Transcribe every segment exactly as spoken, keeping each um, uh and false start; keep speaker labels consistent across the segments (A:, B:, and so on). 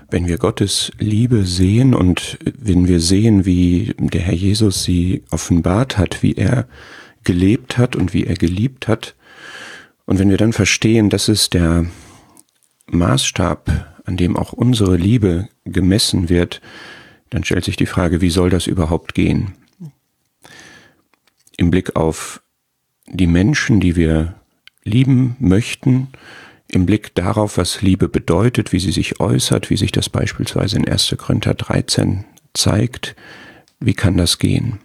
A: Wenn wir Gottes Liebe sehen und wenn wir sehen, wie der Herr Jesus sie offenbart hat, wie er gelebt hat und wie er geliebt hat, und wenn wir dann verstehen, das ist der Maßstab, an dem auch unsere Liebe gemessen wird, dann stellt sich die Frage, wie soll das überhaupt gehen? Im Blick auf die Menschen, die wir lieben möchten, im Blick darauf, was Liebe bedeutet, wie sie sich äußert, wie sich das beispielsweise in erster Korinther dreizehn zeigt, wie kann das gehen?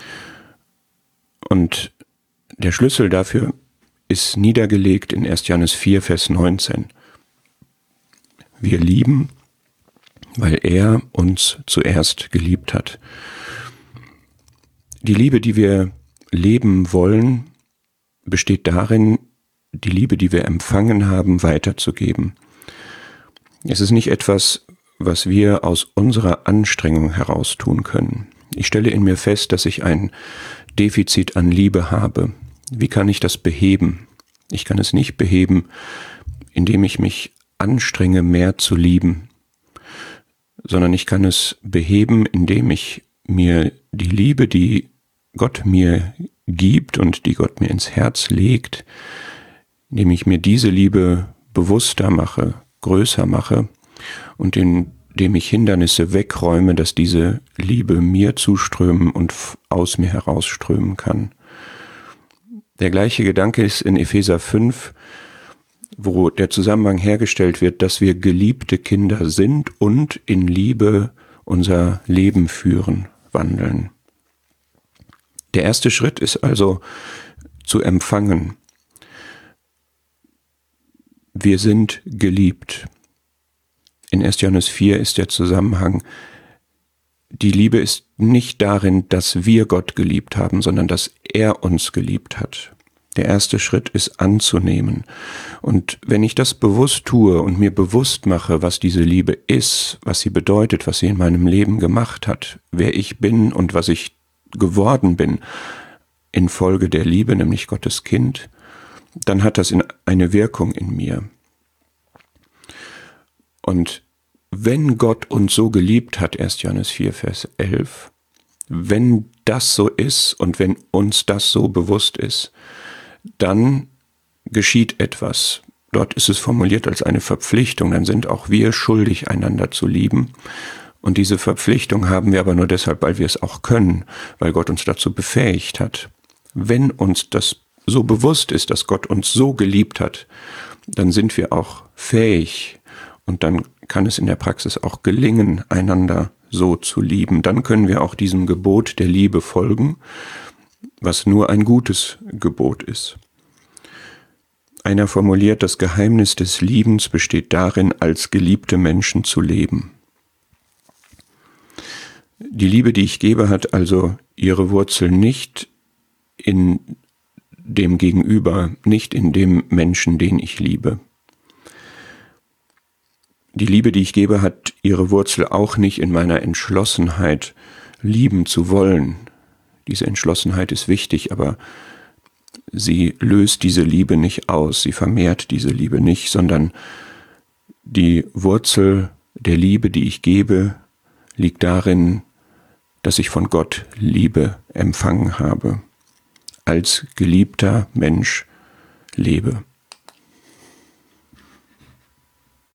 A: Und der Schlüssel dafür ist niedergelegt in erster Johannes vier, Vers neunzehn. Wir lieben, weil er uns zuerst geliebt hat. Die Liebe, die wir leben wollen, besteht darin, die Liebe, die wir empfangen haben, weiterzugeben. Es ist nicht etwas, was wir aus unserer Anstrengung heraus tun können. Ich stelle in mir fest, dass ich ein Defizit an Liebe habe. Wie kann ich das beheben? Ich kann es nicht beheben, indem ich mich anstrenge, mehr zu lieben, sondern ich kann es beheben, indem ich mir die Liebe, die Gott mir gibt und die Gott mir ins Herz legt, indem ich mir diese Liebe bewusster mache, größer mache und indem ich Hindernisse wegräume, dass diese Liebe mir zuströmen und aus mir herausströmen kann. Der gleiche Gedanke ist in Epheser fünf, wo der Zusammenhang hergestellt wird, dass wir geliebte Kinder sind und in Liebe unser Leben führen, wandeln. Der erste Schritt ist also zu empfangen. Wir sind geliebt. In erster Johannes vier ist der Zusammenhang, die Liebe ist nicht darin, dass wir Gott geliebt haben, sondern dass er uns geliebt hat. Der erste Schritt ist anzunehmen. Und wenn ich das bewusst tue und mir bewusst mache, was diese Liebe ist, was sie bedeutet, was sie in meinem Leben gemacht hat, wer ich bin und was ich geworden bin, infolge der Liebe, nämlich Gottes Kind, dann hat das eine Wirkung in mir. Und wenn Gott uns so geliebt hat, erster Johannes vier, Vers elf, wenn das so ist und wenn uns das so bewusst ist, dann geschieht etwas. Dort ist es formuliert als eine Verpflichtung, dann sind auch wir schuldig, einander zu lieben. Und diese Verpflichtung haben wir aber nur deshalb, weil wir es auch können, weil Gott uns dazu befähigt hat. Wenn uns das so bewusst ist, dass Gott uns so geliebt hat, dann sind wir auch fähig und dann kann es in der Praxis auch gelingen, einander so zu lieben. Dann können wir auch diesem Gebot der Liebe folgen, was nur ein gutes Gebot ist. Einer formuliert, das Geheimnis des Liebens besteht darin, als geliebte Menschen zu leben. Die Liebe, die ich gebe, hat also ihre Wurzel nicht in dem Gegenüber, nicht in dem Menschen, den ich liebe. Die Liebe, die ich gebe, hat ihre Wurzel auch nicht in meiner Entschlossenheit, lieben zu wollen. Diese Entschlossenheit ist wichtig, aber sie löst diese Liebe nicht aus, sie vermehrt diese Liebe nicht, sondern die Wurzel der Liebe, die ich gebe, liegt darin, dass ich von Gott Liebe empfangen habe, als geliebter Mensch lebe.